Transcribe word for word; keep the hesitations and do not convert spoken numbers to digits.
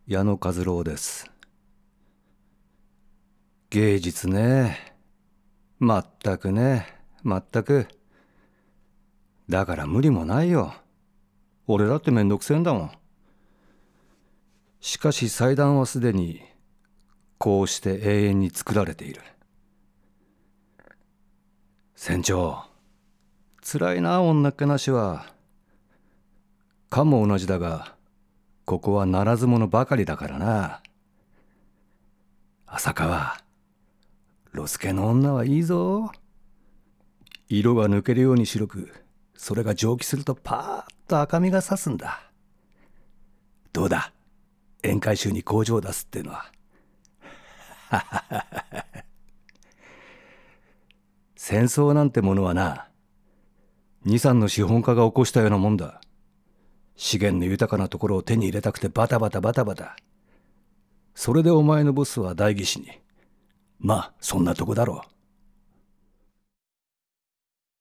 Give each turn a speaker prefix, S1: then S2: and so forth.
S1: 矢野和郎です。芸術ね。まったくね。まったく。だから無理もないよ。俺だってめんどくせえんだもん。しかし祭壇はすでにこうして永遠に作られている。船長、辛いな女っ気なしは。かも同じだが、ここはならず者ばかりだからな。浅川、ロスケの女はいいぞ。色が抜けるように白く、それが蒸気するとパーッと赤みがさすんだ。どうだ、宴会衆に工場を出すってのは。戦争なんてものはな、二三の資本家が起こしたようなもんだ。資源の豊かなところを手に入れたくてバタバタバタバタ。それでお前のボスは代議士に。まあそんなとこだろう。